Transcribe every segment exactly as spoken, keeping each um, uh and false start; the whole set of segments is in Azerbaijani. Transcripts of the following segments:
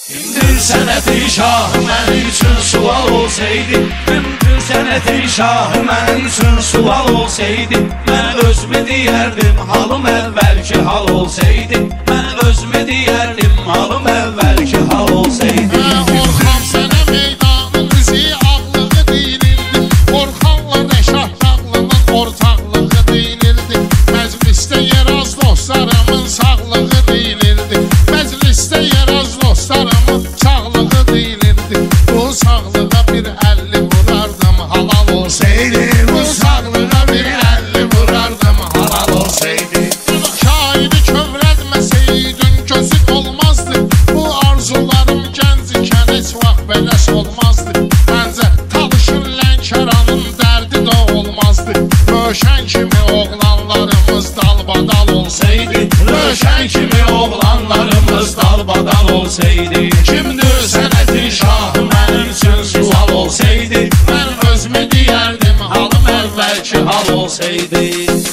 Kimdir sənətin şahı mənim üçün sual olsaydı, kimdir sənətin şahı mənim üçün sual olsaydı, mən özümü deyərdim halım əvvəlki hal olsaydı, mən özümü deyərdim halım əvvəlki hal olsaydı. Orxan sənə meydanın bizi ağlığı deyilirdi, Orxanla Rəşad ağlının ortaqlığı deyilirdi, məclisdə yer az dostlarımın sağlığı deyilirdi, məclisdə yer az dostlarımın sağlığı deyilirdi, bu sağlığa bir əlli vurardım halal olsaydı, bu sağlığa bir əlli vurardım halal olsaydı. Şairi kövrəlməsəydin gözü olmazdı, bu arzularım gənc ikən heç vaxt beləş olmazdı, məncə talışır Lənkəranın dərdi də olmazdı, Röşən kimi oğlanlarımız dalbadal olsaydı, Röşən kimi oğlanlarımız dalbadal olsaydı. Kimdir sənətin şahı mənim üçün sual olsaydı, mən özümü deyərdim halım əvvəlki hal olsaydı.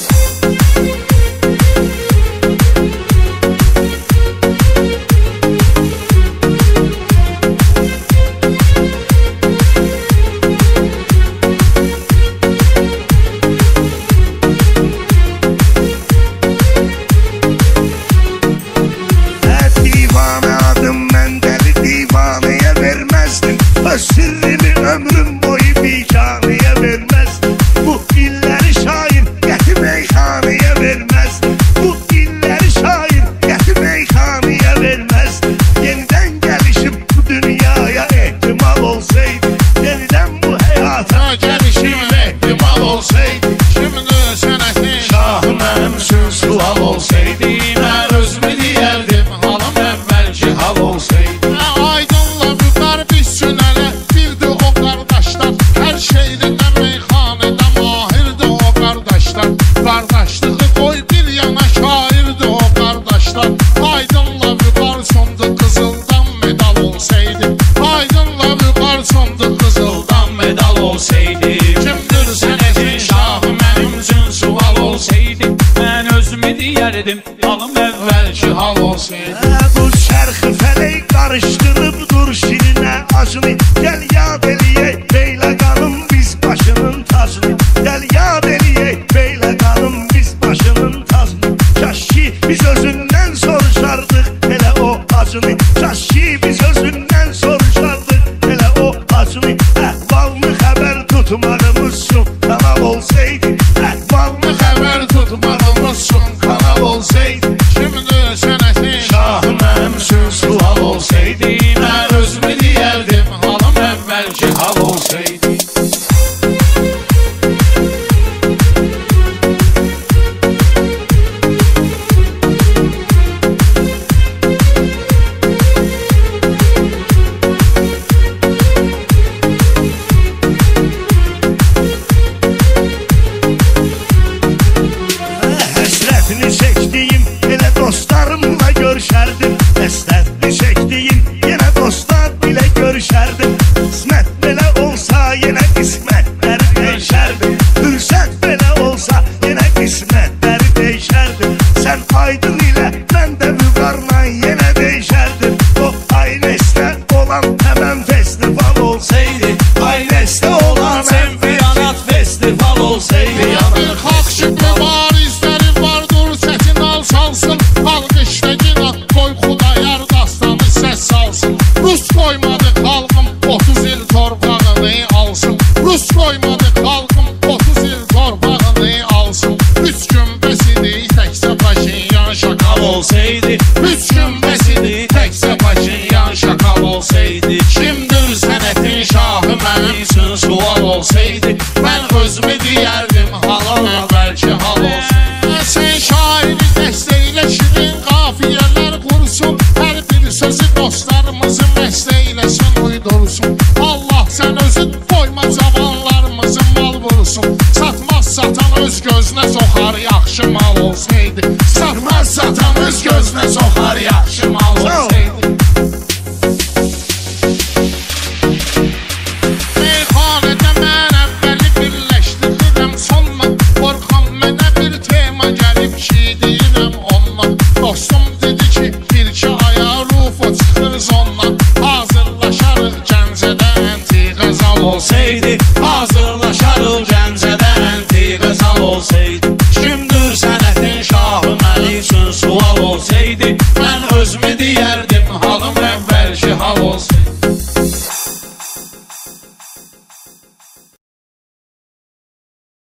Sirrimi ömrüm boyu biganeye vermezdim, bu illeri şair gəti meyxaneye vermezdim, bu illeri şair gəti meyxaneye vermezdim. Yeniden gelişim bu dünyaya ehtimal olsaydı, yeniden bu hayata gelişim ehtimal olsaydı. Kimdir sənətin Şahı mənim üçün sual olsaydı, mən özümü deyərdim halım əvvəlki hal olsaydı. Aydınla vüqar biz sünələ bildi o qardaşlar, hər şeydə meyxanədə mahirdi o qardaşlar, qardaşlığı qoy bir yana şairdi o qardaşlar. Aydınla vüqar sondu qızıldan medal olsaydı, Aydınla vüqar sondu qızıldan medal olsaydı. Kimdir sənətin şahı mənim üçün sual olsaydı, mən özümü deyərdim halım əvvəlki hal olsaydı. Bu şərxi fələk qarışdırıb dur şirinə acını, gəl yad eləyək beylə qanım biz başının tacını, gəl yad eləyək beylə qanım biz başının tacını. Kaş ki biz özündən soruşardıq elə o acını, kaş ki biz özündən soruşardıq elə o acını. Əhvalını xəbər tutmağımız üçün kanal olsaydı, əhvalını xəbər tutmağımız üçün kanal olsaydı. Kimdir sənətin Şahı mənim üçün sual olsaydı, mən özümü deyərdim halım əvvəlki hal olsaydı. Həsrətini çəkdiyim elə dostlarımla görüşərdim, həsrətini çəkdiyim yenə dostlar ilə görüşərdim. Qismət belə olsa yenə qismətləri dəyişərdi, fürsət belə olsa yenə qismətləri dəyişərdi. Sən Aydın ilə mən də vüqarla yenə dəyişərdim. O Aynes'də olan həmən festival olsaydı, Aynes'də olan çempionat festival olsaydı. bir xalq ki mübarizləri vardır, çətin al salsın, alqışdəkin at qoy Xudayar dastanı səs salsın. Rus qoymadı xalqım otuz il torpağını alsın, Rus qoymadı xalqım otuz il torpağını alsın. Üç gün bəsidi təkcə Paşinyan şakal olsaydı, üç gün bəsidi təkcə Paşinyan şakal olsaydı. Kimdir sənətin şahı mənim üçün sual olsaydı, mən özümü deyərdim halal əvvəlki hal olsaydı. Sən şairi dəstəklə şirin qafiyələr qursun, hər bir sözü dostlarımızı məstəkləsin uydursun. Allah sən özün qoyma cavanlarımızı mal vursun, satmaz satan öz gözünə soxar yaxşı mal olsaydı, satmaz satan öz gözünə soxar yaxşı mal olsaydı. Meyxanədə mən əvvəli birləşdirirəm sonla, Orxan mənə bir tema gəlib ki deyirəm onunla. Dostum dedi ki bir iki aya Rufo çıxırız onunla, Az